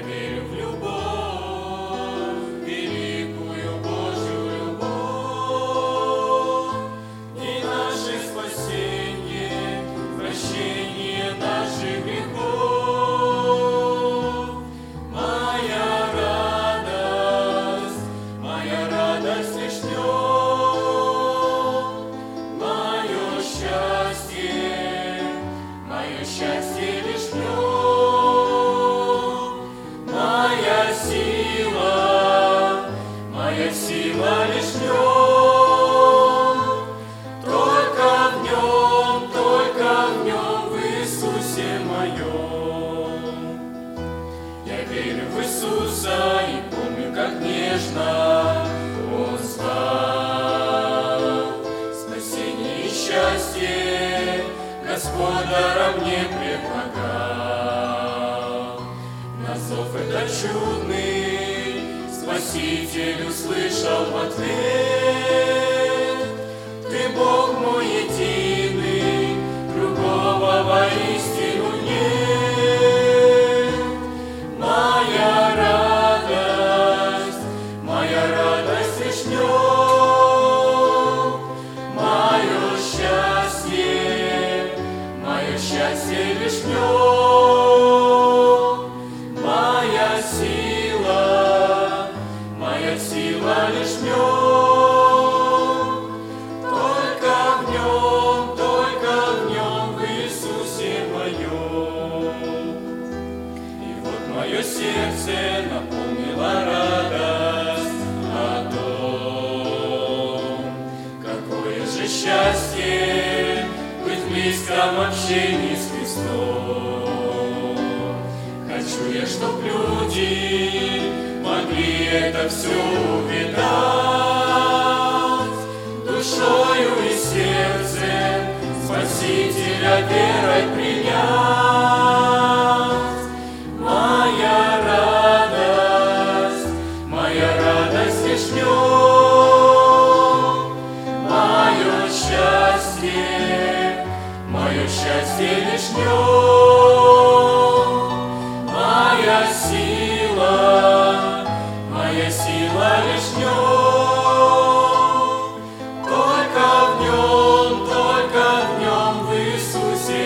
верю в любовь, великую Божью любовь, и наше спасение, прощение наших грехов. Моя радость лишь в нем, мое счастье лишь в нем, моя сила лишь в нем, только в нем, в Иисусе моем. Я верю в Иисуса и помню, как нежно Он звал. Спасение и счастье Господь даром мне предлагал. На зов этот чудный Спаситель услышал в ответ: Ты Бог мой единый, другого воистину нет. Моя радость лишь в нем, мое счастье лишь в нем, моя сила лишь в нем, только в нем, в Иисусе моем. И вот мое сердце наполнило радость о том, какое же счастье быть в близком общении с Христом. Хочу я, чтоб люди могли это все увидать, душою и сердцем Спасителя верой принять. Моя радость лишь в нем, мое счастье лишь в нем, моя сила лишь в нем, только в нем, в Иисусе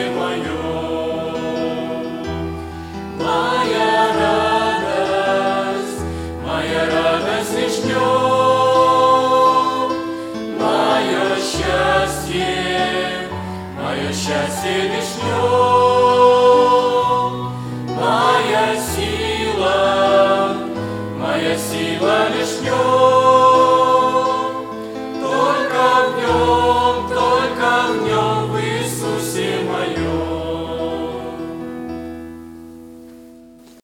моем. Моя радость лишь в нем, мое счастье лишь в нем, моя сила лишь в нем.